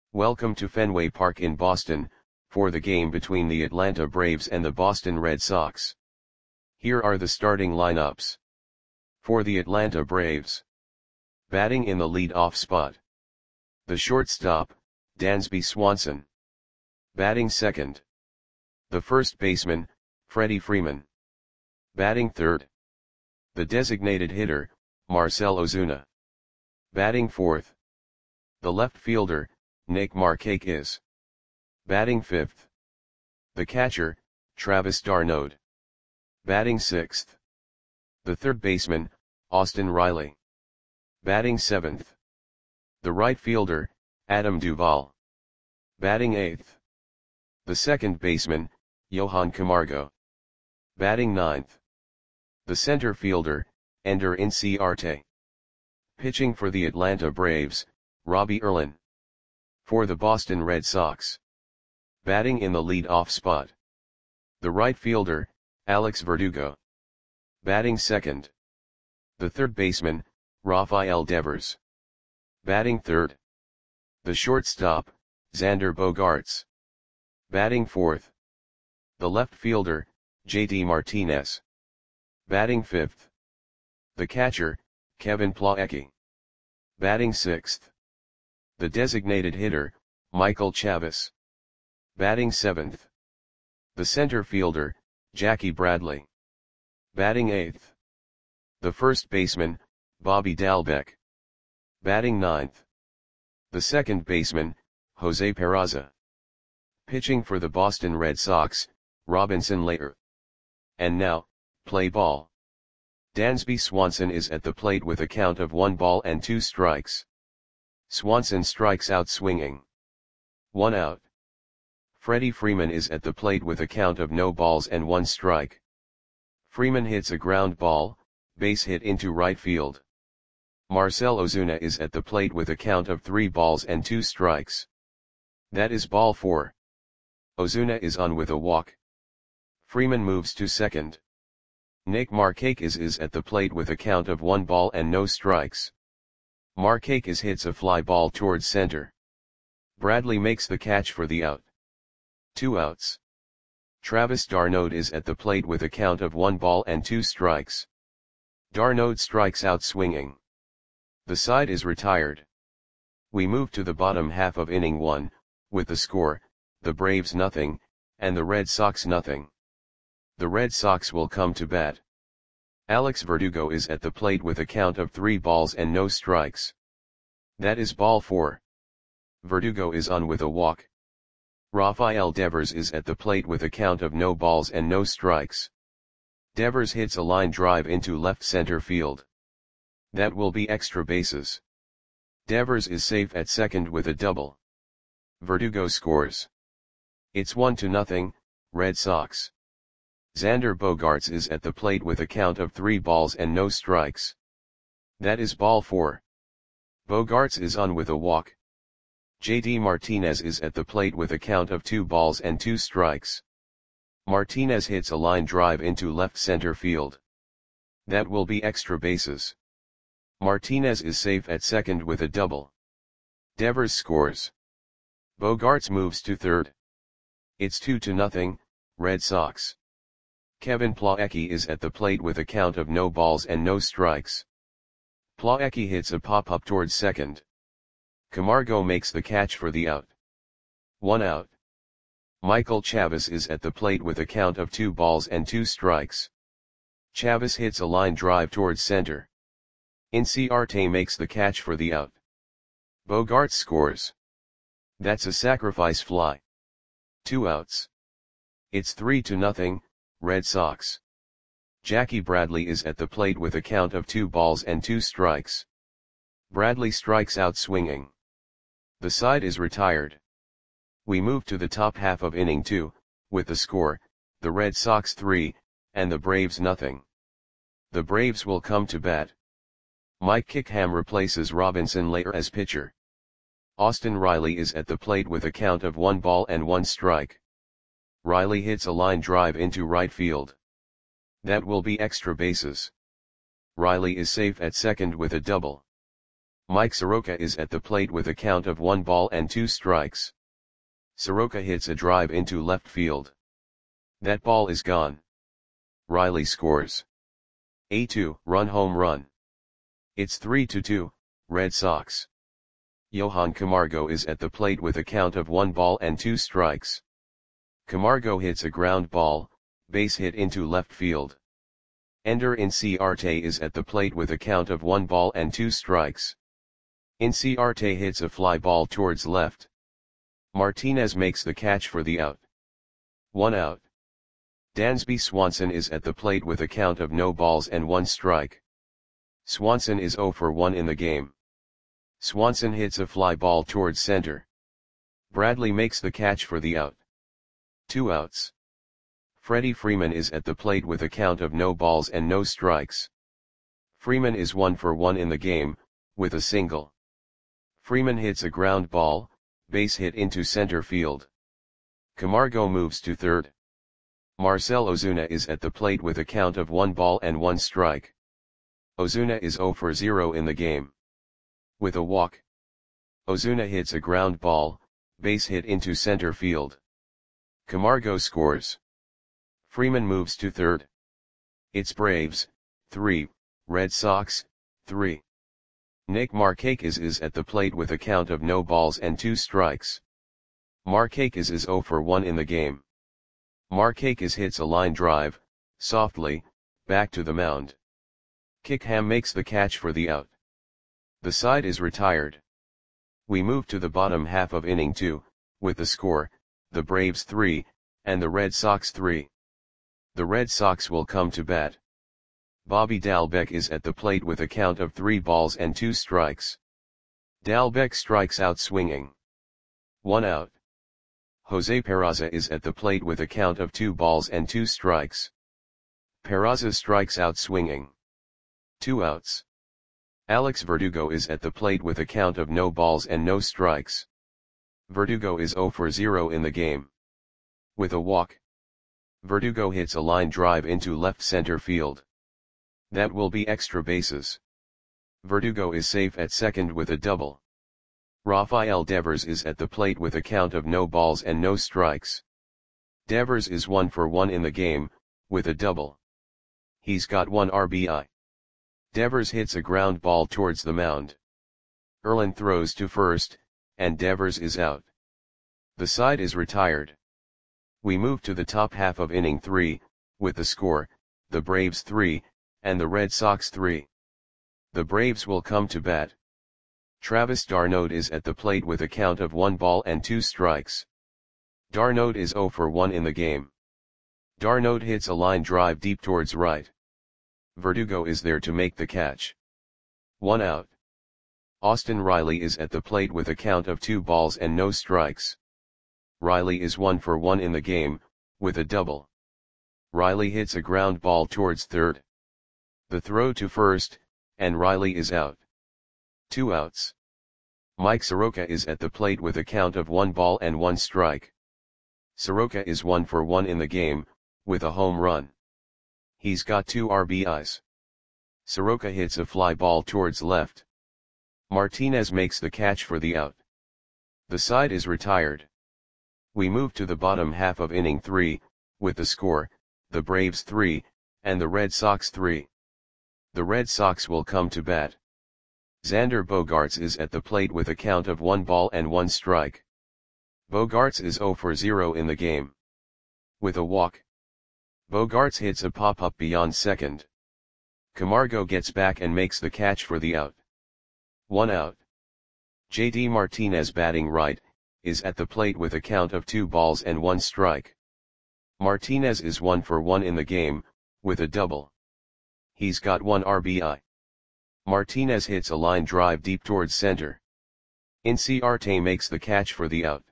Welcome to Fenway Park in Boston, for the game between the Atlanta Braves and the Boston Red Sox. Here are the starting lineups. For the Atlanta Braves. Batting in the lead-off spot. The shortstop, Dansby Swanson. Batting second. The first baseman, Freddie Freeman. Batting third. The designated hitter, Marcell Ozuna. Batting fourth. The left fielder, Nick Markakis. Batting fifth. The catcher, Travis d'Arnaud. Batting sixth. The third baseman, Austin Riley. Batting seventh. The right fielder, Adam Duvall. Batting eighth. The second baseman, Johan Camargo. Batting ninth. The center fielder, Ender Inciarte. Pitching for the Atlanta Braves, Robbie Erlin. For the Boston Red Sox. Batting in the lead-off spot. The right fielder, Alex Verdugo. Batting second. The third baseman, Rafael Devers. Batting third. The shortstop, Xander Bogaerts. Batting fourth. The left fielder, JD Martinez. Batting fifth. The catcher, Kevin Plawecki. Batting sixth. The designated hitter, Michael Chavis. Batting seventh. The center fielder, Jackie Bradley. Batting eighth. The first baseman, Bobby Dalbec. Batting ninth. The second baseman, Jose Peraza. Pitching for the Boston Red Sox, Robinson Leiter. And now, play ball. Dansby Swanson is at the plate with a count of 1 ball and 2 strikes. Swanson strikes out swinging. 1 out. Freddie Freeman is at the plate with a count of no balls and 1 strike. Freeman hits a ground ball, base hit into right field. Marcell Ozuna is at the plate with a count of 3 balls and 2 strikes. That is ball 4. Ozuna is on with a walk. Freeman moves to second. Nick Markakis is at the plate with a count of 1 ball and no strikes. Markakis hits a fly ball towards center. Bradley makes the catch for the out. 2 outs. Travis d'Arnaud is at the plate with a count of 1 ball and 2 strikes. d'Arnaud strikes out swinging. The side is retired. We move to the bottom half of inning 1, with the score, the Braves nothing, and the Red Sox nothing. The Red Sox will come to bat. Alex Verdugo is at the plate with a count of 3 balls and no strikes. That is ball 4. Verdugo is on with a walk. Rafael Devers is at the plate with a count of no balls and no strikes. Devers hits a line drive into left center field. That will be extra bases. Devers is safe at second with a double. Verdugo scores. It's 1-0, Red Sox. Xander Bogaerts is at the plate with a count of 3 balls and no strikes. That is ball 4. Bogaerts is on with a walk. JD Martinez is at the plate with a count of 2 balls and 2 strikes. Martinez hits a line drive into left center field. That will be extra bases. Martinez is safe at second with a double. Devers scores. Bogaerts moves to third. It's 2-0, Red Sox. Kevin Plawecki is at the plate with a count of no balls and no strikes. Plawecki hits a pop-up towards second. Camargo makes the catch for the out. 1 out. Michael Chavis is at the plate with a count of 2 balls and 2 strikes. Chavis hits a line drive towards center. Inciarte makes the catch for the out. Bogaerts scores. That's a sacrifice fly. 2 outs. It's 3-0, Red Sox. Jackie Bradley is at the plate with a count of 2 balls and 2 strikes. Bradley strikes out swinging. The side is retired. We move to the top half of inning 2, with the score, the Red Sox 3, and the Braves nothing. The Braves will come to bat. Mike Kickham replaces Robinson Leiter as pitcher. Austin Riley is at the plate with a count of 1 ball and 1 strike. Riley hits a line drive into right field. That will be extra bases. Riley is safe at second with a double. Mike Soroka is at the plate with a count of 1 ball and 2 strikes. Soroka hits a drive into left field. That ball is gone. Riley scores a 2-run home run. It's 3-2, Red Sox. Johan Camargo is at the plate with a count of 1 ball and 2 strikes. Camargo hits a ground ball, base hit into left field. Ender Inciarte is at the plate with a count of 1 ball and 2 strikes. Inciarte hits a fly ball towards left. Martinez makes the catch for the out. 1 out. Dansby Swanson is at the plate with a count of no balls and 1 strike. Swanson is 0 for 1 in the game. Swanson hits a fly ball towards center. Bradley makes the catch for the out. 2 outs. Freddie Freeman is at the plate with a count of no balls and no strikes. Freeman is 1 for 1 in the game, with a single. Freeman hits a ground ball, base hit into center field. Camargo moves to third. Marcell Ozuna is at the plate with a count of 1 ball and 1 strike. Ozuna is 0 for 0 in the game. With a walk. Ozuna hits a ground ball, base hit into center field. Camargo scores. Freeman moves to third. It's Braves, 3, Red Sox, 3. Nick Markakis is at the plate with a count of no balls and 2 strikes. Markakis is 0 for 1 in the game. Markakis hits a line drive, softly, back to the mound. Kickham makes the catch for the out. The side is retired. We move to the bottom half of inning 2, with the score, the Braves 3, and the Red Sox 3. The Red Sox will come to bat. Bobby Dalbec is at the plate with a count of 3 balls and 2 strikes. Dalbec strikes out swinging. 1 out. Jose Peraza is at the plate with a count of 2 balls and 2 strikes. Peraza strikes out swinging. 2 outs. Alex Verdugo is at the plate with a count of no balls and no strikes. Verdugo is 0 for 0 in the game. With a walk. Verdugo hits a line drive into left center field. That will be extra bases. Verdugo is safe at second with a double. Rafael Devers is at the plate with a count of no balls and no strikes. Devers is 1 for 1 in the game, with a double. He's got 1 RBI. Devers hits a ground ball towards the mound. Erlin throws to first, and Devers is out. The side is retired. We move to the top half of inning 3, with the score, the Braves 3, and the Red Sox 3. The Braves will come to bat. Travis d'Arnaud is at the plate with a count of 1 ball and 2 strikes. d'Arnaud is 0 for 1 in the game. d'Arnaud hits a line drive deep towards right. Verdugo is there to make the catch. 1 out. Austin Riley is at the plate with a count of 2 balls and no strikes. Riley is 1 for 1 in the game, with a double. Riley hits a ground ball towards third. The throw to first, and Riley is out. 2 outs. Mike Soroka is at the plate with a count of 1 ball and 1 strike. Soroka is 1 for 1 in the game, with a home run. He's got 2 RBIs. Soroka hits a fly ball towards left. Martinez makes the catch for the out. The side is retired. We move to the bottom half of inning 3, with the score, the Braves 3, and the Red Sox 3. The Red Sox will come to bat. Xander Bogaerts is at the plate with a count of 1 ball and 1 strike. Bogaerts is 0 for 0 in the game. With a walk. Bogaerts hits a pop-up beyond second. Camargo gets back and makes the catch for the out. 1 out. JD Martinez, batting right, is at the plate with a count of 2 balls and 1 strike. Martinez is 1 for 1 in the game, with a double. He's got 1 RBI. Martinez hits a line drive deep towards center. Inciarte makes the catch for the out.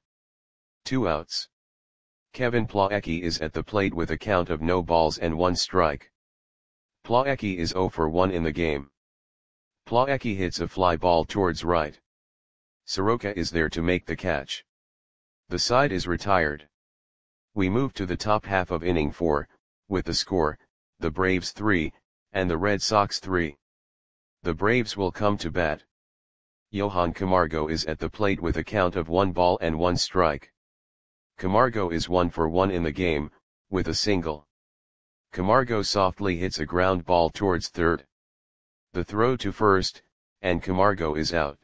2 outs. Kevin Plawecki is at the plate with a count of no balls and 1 strike. Plawecki is 0 for 1 in the game. Plawecki hits a fly ball towards right. Soroka is there to make the catch. The side is retired. We move to the top half of inning 4, with the score, the Braves 3, and the Red Sox 3. The Braves will come to bat. Johan Camargo is at the plate with a count of 1 ball and 1 strike. Camargo is 1 for 1 in the game, with a single. Camargo softly hits a ground ball towards third. The throw to first, and Camargo is out.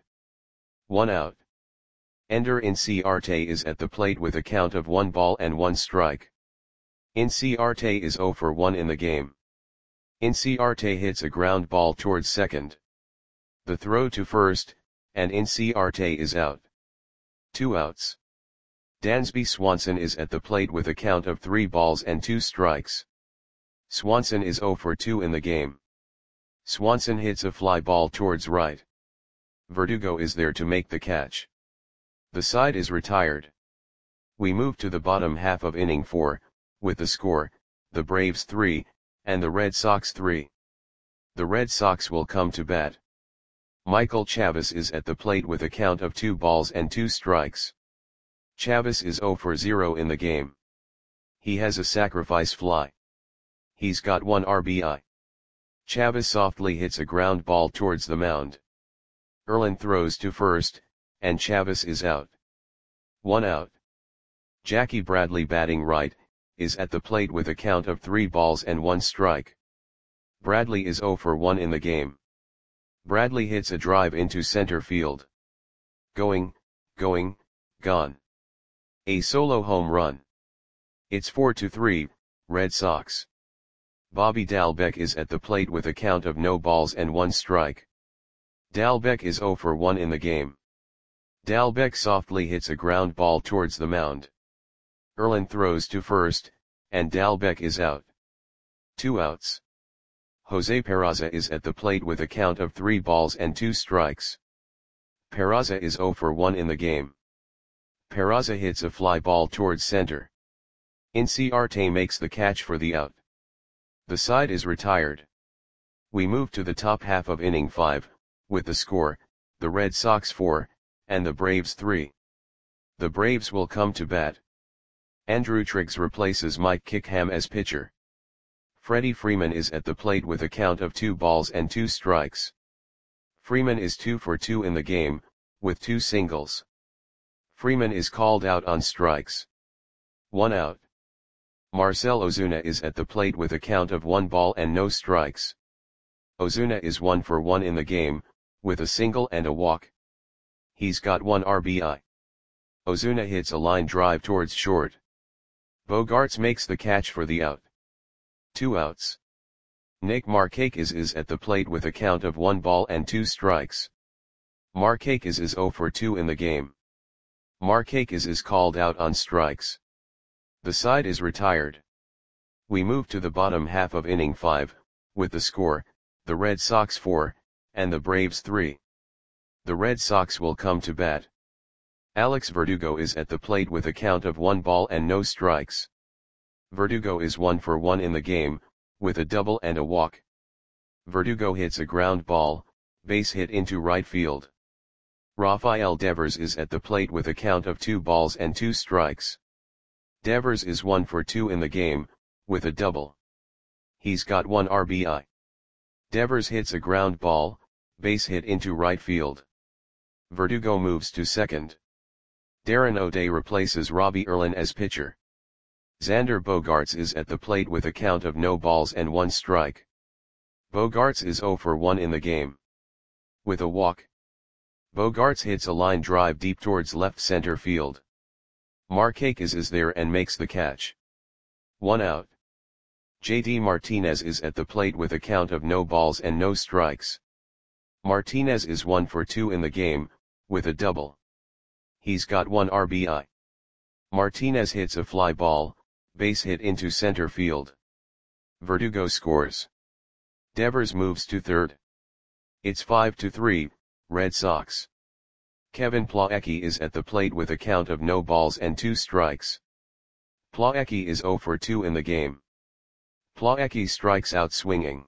1 out. Ender Inciarte is at the plate with a count of 1 ball and 1 strike. Inciarte is 0 for 1 in the game. Inciarte hits a ground ball towards second. The throw to first, and Inciarte is out. 2 outs. Dansby Swanson is at the plate with a count of 3 balls and 2 strikes. Swanson is 0 for 2 in the game. Swanson hits a fly ball towards right. Verdugo is there to make the catch. The side is retired. We move to the bottom half of inning 4, with the score, the Braves 3, and the Red Sox 3. The Red Sox will come to bat. Michael Chavis is at the plate with a count of 2 balls and 2 strikes. Chavis is 0 for 0 in the game. He has a sacrifice fly. He's got 1 RBI. Chavis softly hits a ground ball towards the mound. Erlin throws to first, and Chavis is out. 1 out. Jackie Bradley, batting right, is at the plate with a count of 3 balls and 1 strike. Bradley is 0 for 1 in the game. Bradley hits a drive into center field. Going, gone. A solo home run. It's 4-3, Red Sox. Bobby Dalbec is at the plate with a count of no balls and 1 strike. Dalbec is 0 for 1 in the game. Dalbec softly hits a ground ball towards the mound. Erlin throws to first, and Dalbec is out. 2 outs. Jose Peraza is at the plate with a count of 3 balls and 2 strikes. Peraza is 0 for 1 in the game. Peraza hits a fly ball towards center. Inciarte makes the catch for the out. The side is retired. We move to the top half of inning 5, with the score, the Red Sox 4, and the Braves 3. The Braves will come to bat. Andrew Triggs replaces Mike Kickham as pitcher. Freddie Freeman is at the plate with a count of 2 balls and 2 strikes. Freeman is 2 for 2 in the game, with 2 singles. Freeman is called out on strikes. 1 out. Marcell Ozuna is at the plate with a count of 1 ball and no strikes. Ozuna is 1 for 1 in the game, with a single and a walk. He's got 1 RBI. Ozuna hits a line drive towards short. Bogaerts makes the catch for the out. 2 outs. Nick Markakis is at the plate with a count of 1 ball and 2 strikes. Markakis is 0 for 2 in the game. Markakis is called out on strikes. The side is retired. We move to the bottom half of inning 5, with the score, the Red Sox 4, and the Braves 3. The Red Sox will come to bat. Alex Verdugo is at the plate with a count of 1 ball and no strikes. Verdugo is 1 for 1 in the game, with a double and a walk. Verdugo hits a ground ball, base hit into right field. Rafael Devers is at the plate with a count of 2 balls and 2 strikes. Devers is 1 for 2 in the game, with a double. He's got 1 RBI. Devers hits a ground ball, base hit into right field. Verdugo moves to second. Darren O'Day replaces Robbie Erlin as pitcher. Xander Bogaerts is at the plate with a count of no balls and 1 strike. Bogaerts is 0 for 1 in the game. With a walk. Bogaerts hits a line drive deep towards left center field. Markakis is there and makes the catch. 1 out. JD Martinez is at the plate with a count of no balls and no strikes. Martinez is 1 for 2 in the game, with a double. He's got 1 RBI. Martinez hits a fly ball, base hit into center field. Verdugo scores. Devers moves to third. It's 5-3, Red Sox. Kevin Plawecki is at the plate with a count of no balls and 2 strikes. Plawecki is 0 for 2 in the game. Plawecki strikes out swinging.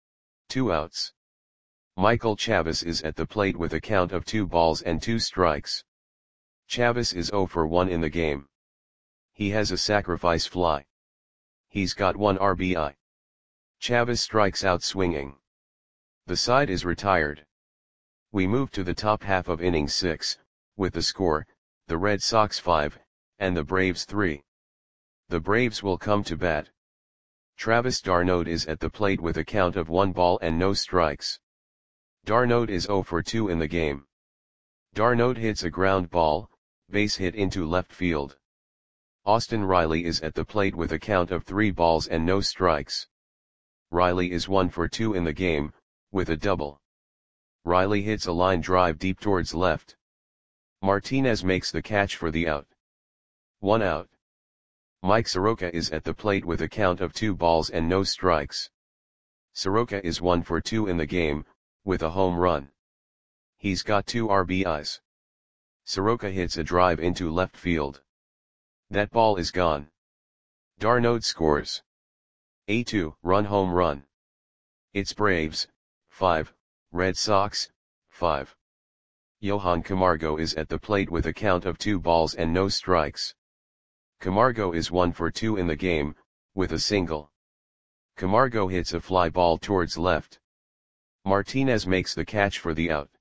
2 outs. Michael Chavis is at the plate with a count of 2 balls and 2 strikes. Chavis is 0 for 1 in the game. He has a sacrifice fly. He's got 1 RBI. Chavis strikes out swinging. The side is retired. We move to the top half of inning 6, with the score, the Red Sox 5, and the Braves 3. The Braves will come to bat. Travis d'Arnaud is at the plate with a count of 1 ball and no strikes. D'Arnaud is 0 for 2 in the game. D'Arnaud hits a ground ball, base hit into left field. Austin Riley is at the plate with a count of 3 balls and no strikes. Riley is 1 for 2 in the game, with a double. Riley hits a line drive deep towards left. Martinez makes the catch for the out. 1 out. Mike Soroka is at the plate with a count of 2 balls and no strikes. Soroka is 1 for 2 in the game, with a home run. He's got 2 RBIs. Soroka hits a drive into left field. That ball is gone. d'Arnaud scores a 2-run home run. It's Braves, 5, Red Sox, 5. Johan Camargo is at the plate with a count of 2 balls and no strikes. Camargo is 1 for 2 in the game, with a single. Camargo hits a fly ball towards left. Martinez makes the catch for the out.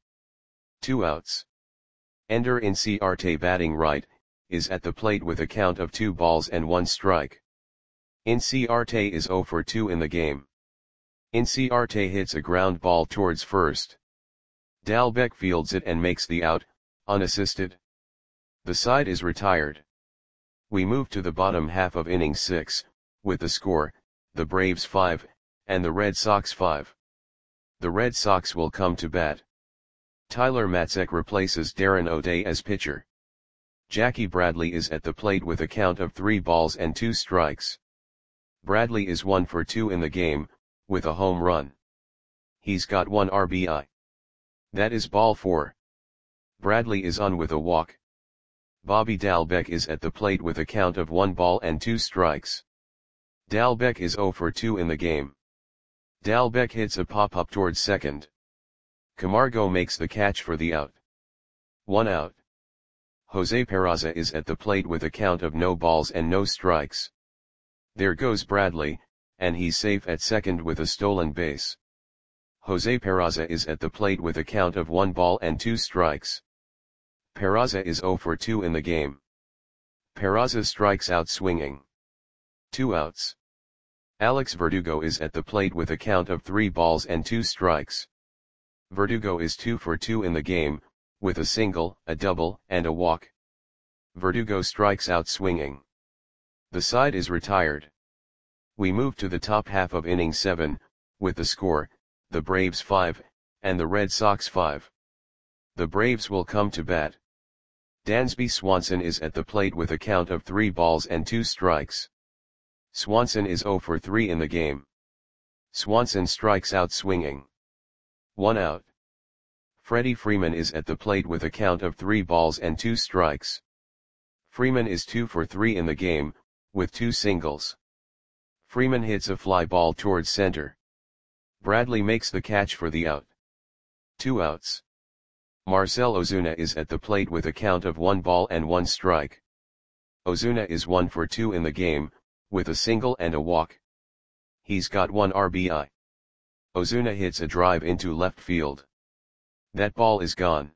2 outs. Ender Inciarte, batting right, is at the plate with a count of 2 balls and 1 strike. Inciarte is 0 for 2 in the game. Inciarte hits a ground ball towards first. Dalbec fields it and makes the out, unassisted. The side is retired. We move to the bottom half of inning 6, with the score, the Braves 5, and the Red Sox 5. The Red Sox will come to bat. Tyler Matzek replaces Darren O'Day as pitcher. Jackie Bradley is at the plate with a count of 3 balls and 2 strikes. Bradley is 1 for 2 in the game, with a home run. He's got 1 RBI. That is ball 4. Bradley is on with a walk. Bobby Dalbec is at the plate with a count of 1 ball and 2 strikes. Dalbec is 0 for 2 in the game. Dalbec hits a pop-up towards second. Camargo makes the catch for the out. 1 out. Jose Peraza is at the plate with a count of no balls and no strikes. There goes Bradley, and he's safe at second with a stolen base. Jose Peraza is at the plate with a count of 1 ball and 2 strikes. Peraza is 0 for 2 in the game. Peraza strikes out swinging. 2 outs. Alex Verdugo is at the plate with a count of 3 balls and 2 strikes. Verdugo is 2 for 2 in the game, with a single, a double, and a walk. Verdugo strikes out swinging. The side is retired. We move to the top half of inning 7, with the score, the Braves 5, and the Red Sox 5. The Braves will come to bat. Dansby Swanson is at the plate with a count of 3 balls and 2 strikes. Swanson is 0 for 3 in the game. Swanson strikes out swinging. 1 out. Freddie Freeman is at the plate with a count of 3 balls and 2 strikes. Freeman is 2 for 3 in the game, with 2 singles. Freeman hits a fly ball towards center. Bradley makes the catch for the out. 2 outs. Marcell Ozuna is at the plate with a count of 1 ball and 1 strike. Ozuna is 1 for 2 in the game, with a single and a walk. He's got 1 RBI. Ozuna hits a drive into left field. That ball is gone.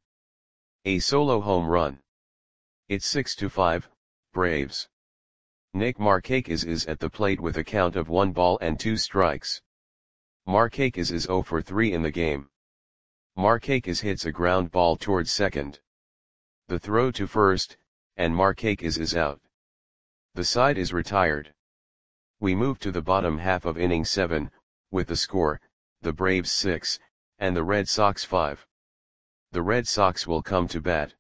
A solo home run. It's 6-5, Braves. Nick Markakis is at the plate with a count of 1 ball and 2 strikes. Markakis is 0 for 3 in the game. Markakis hits a ground ball towards second. The throw to first, and Markakis is out. The side is retired. We move to the bottom half of inning 7, with the score, the Braves 6, and the Red Sox 5. The Red Sox will come to bat.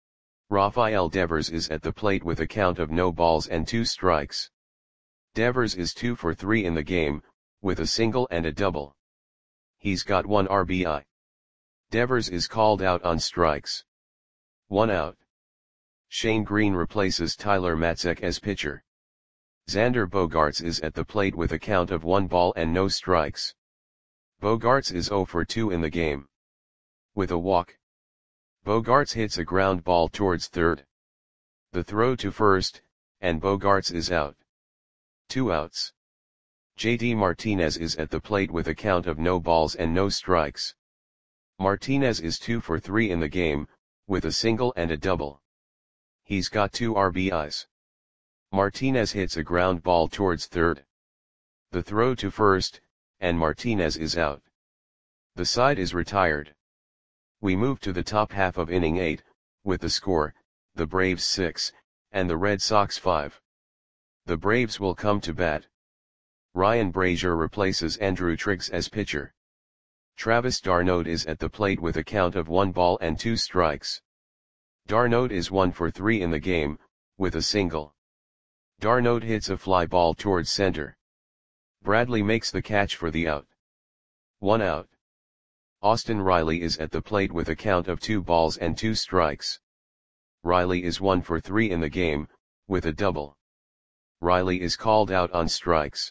Rafael Devers is at the plate with a count of no balls and 2 strikes. Devers is 2 for 3 in the game, with a single and a double. He's got 1 RBI. Devers is called out on strikes. 1 out. Shane Green replaces Tyler Matzek as pitcher. Xander Bogaerts is at the plate with a count of 1 ball and no strikes. Bogaerts is 0 for 2 in the game. With a walk. Bogaerts hits a ground ball towards third. The throw to first, and Bogaerts is out. 2 outs. JD Martinez is at the plate with a count of no balls and no strikes. Martinez is 2 for 3 in the game, with a single and a double. He's got 2 RBIs. Martinez hits a ground ball towards third. The throw to first, and Martinez is out. The side is retired. We move to the top half of inning 8, with the score, the Braves 6, and the Red Sox 5. The Braves will come to bat. Ryan Brasier replaces Andrew Triggs as pitcher. Travis d'Arnaud is at the plate with a count of 1 ball and 2 strikes. d'Arnaud is 1 for 3 in the game, with a single. d'Arnaud hits a fly ball towards center. Bradley makes the catch for the out. 1 out. Austin Riley is at the plate with a count of 2 balls and 2 strikes. Riley is 1 for 3 in the game, with a double. Riley is called out on strikes.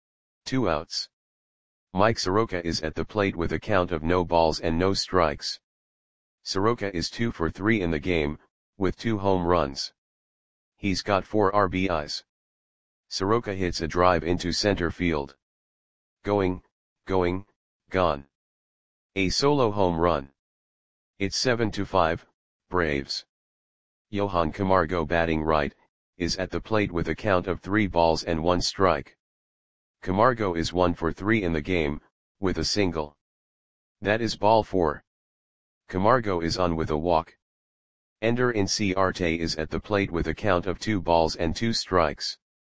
2 outs. Mike Soroka is at the plate with a count of no balls and no strikes. Soroka is 2 for 3 in the game, with 2 home runs. He's got 4 RBIs. Soroka hits a drive into center field. Going, gone. A solo home run. It's 7-5, Braves. Johan Camargo, batting right, is at the plate with a count of 3 balls and 1 strike. Camargo is 1 for 3 in the game, with a single. That is ball 4. Camargo is on with a walk. Ender Inciarte is at the plate with a count of 2 balls and 2 strikes.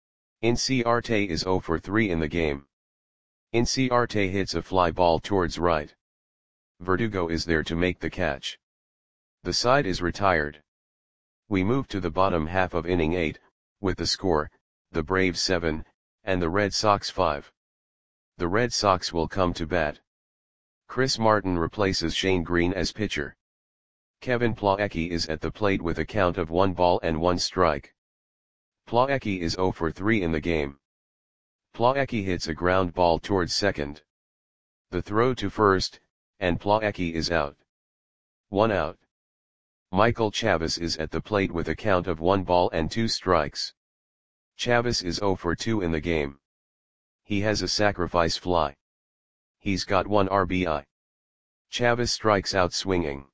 Inciarte is 0 for 3 in the game. Inciarte hits a fly ball towards right. Verdugo is there to make the catch. The side is retired. We move to the bottom half of inning 8, with the score, the Braves 7, and the Red Sox 5. The Red Sox will come to bat. Chris Martin replaces Shane Greene as pitcher. Kevin Plawecki is at the plate with a count of 1 ball and 1 strike. Plawecki is 0 for 3 in the game. Plawecki hits a ground ball towards second. The throw to first, and Plawecki is out. 1 out. Michael Chavis is at the plate with a count of 1 ball and 2 strikes. Chavis is 0 for 2 in the game. He has a sacrifice fly. He's got 1 RBI. Chavis strikes out swinging.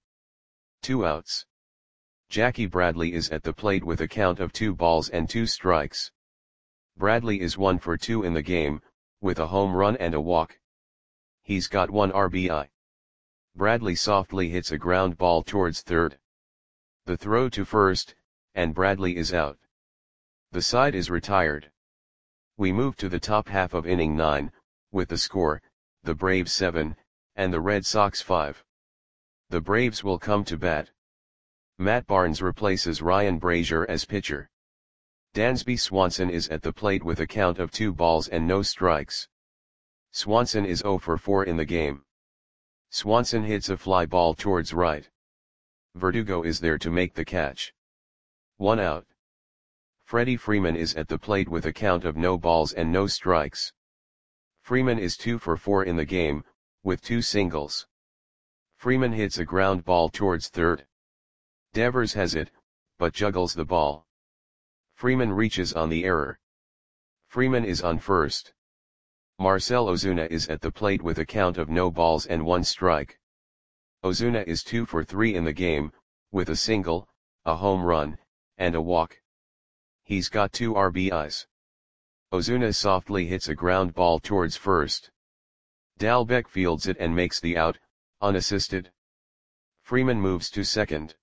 2 outs. Jackie Bradley is at the plate with a count of 2 balls and 2 strikes. Bradley is 1 for 2 in the game, with a home run and a walk. He's got 1 RBI. Bradley softly hits a ground ball towards third. The throw to first, and Bradley is out. The side is retired. We move to the top half of inning 9, with the score, the Braves 7, and the Red Sox 5. The Braves will come to bat. Matt Barnes replaces Ryan Brasier as pitcher. Dansby Swanson is at the plate with a count of 2 balls and no strikes. Swanson is 0 for 4 in the game. Swanson hits a fly ball towards right. Verdugo is there to make the catch. 1 out. Freddie Freeman is at the plate with a count of no balls and no strikes. Freeman is 2 for 4 in the game, with 2 singles. Freeman hits a ground ball towards third. Devers has it, but juggles the ball. Freeman reaches on the error. Freeman is on first. Marcell Ozuna is at the plate with a count of no balls and 1 strike. Ozuna is 2 for 3 in the game, with a single, a home run, and a walk. He's got 2 RBIs. Ozuna softly hits a ground ball towards first. Dalbec fields it and makes the out, unassisted. Freeman moves to second.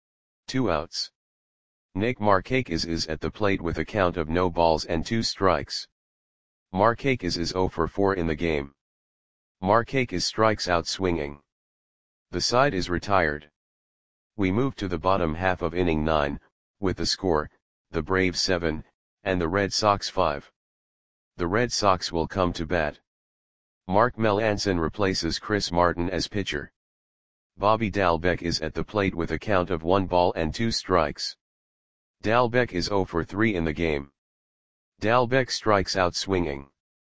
2 outs. Nick Markakis is at the plate with a count of no balls and 2 strikes. Markakis is 0 for 4 in the game. Markakis strikes out swinging. The side is retired. We move to the bottom half of inning 9, with the score, the Braves 7, and the Red Sox 5. The Red Sox will come to bat. Mark Melancon replaces Chris Martin as pitcher. Bobby Dalbec is at the plate with a count of 1 ball and 2 strikes. Dalbec is 0 for 3 in the game. Dalbec strikes out swinging.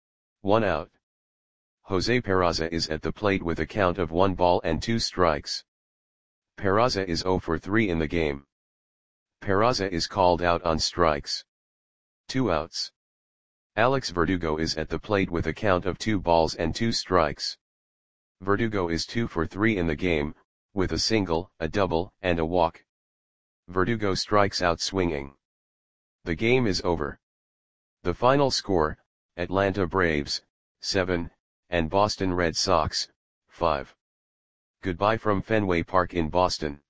1 out. Jose Peraza is at the plate with a count of 1 ball and 2 strikes. Peraza is 0 for 3 in the game. Peraza is called out on strikes. 2 outs. Alex Verdugo is at the plate with a count of 2 balls and 2 strikes. Verdugo is 2 for 3 in the game, with a single, a double, and a walk. Verdugo strikes out swinging. The game is over. The final score, Atlanta Braves, 7, and Boston Red Sox, 5. Goodbye from Fenway Park in Boston.